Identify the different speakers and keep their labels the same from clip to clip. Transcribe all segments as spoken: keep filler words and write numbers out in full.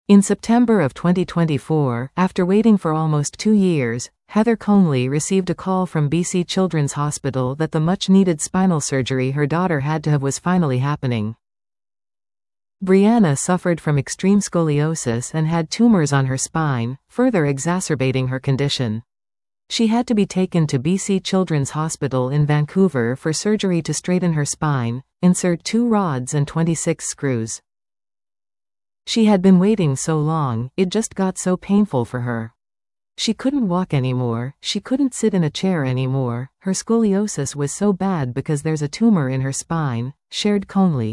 Speaker 1: In September of twenty twenty-four, after waiting for almost two years, Heather Conley received a call from B C Children's Hospital that the much-needed spinal surgery her daughter had to have was finally happening. Brianna suffered from extreme scoliosis and had tumors on her spine, further exacerbating her condition. She had to be taken to B C Children's Hospital in Vancouver for surgery to straighten her spine, insert two rods and twenty-six screws. She had been waiting so long, it just got so painful for her. She couldn't walk anymore, she couldn't sit in a chair anymore, her scoliosis was so bad because there's a tumor in her spine, shared Conley.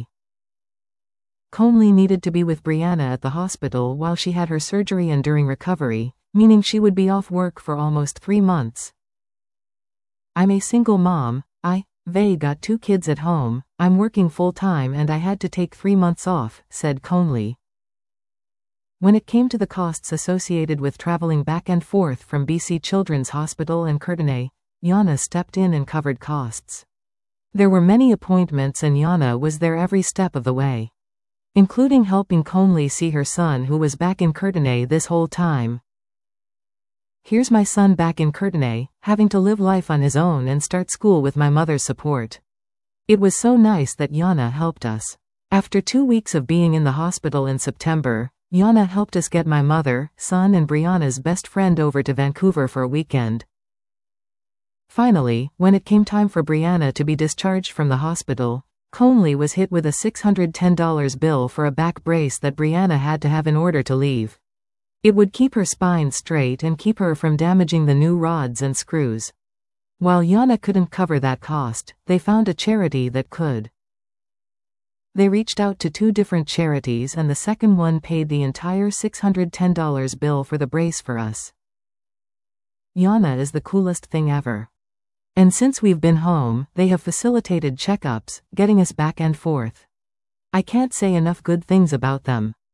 Speaker 1: Conley needed to be with Brianna at the hospital while she had her surgery and during recovery, meaning she would be off work for almost three months. "I'm a single mom, I, Vay got two kids at home, I'm working full-time and I had to take three months off," said Conley. When it came to the costs associated with traveling back and forth from B C Children's Hospital and Courtenay, Yana stepped in and covered costs. There were many appointments and Yana was there every step of the way, including helping Conley see her son who was back in Courtenay this whole time. "Here's my son back in Courtenay, having to live life on his own and start school with my mother's support. It was so nice that Yana helped us. After two weeks of being in the hospital in September, Yana helped us get my mother, son and Brianna's best friend over to Vancouver for a weekend." Finally, when it came time for Brianna to be discharged from the hospital, Conley was hit with a six hundred ten dollar bill for a back brace that Brianna had to have in order to leave. It would keep her spine straight and keep her from damaging the new rods and screws. While Yana couldn't cover that cost, they found a charity that could. They reached out to two different charities and the second one paid the entire six hundred ten dollar bill for the brace for us. Yana is the coolest thing ever. And since we've been home, they have facilitated checkups, getting us back and forth. I can't say enough good things about them.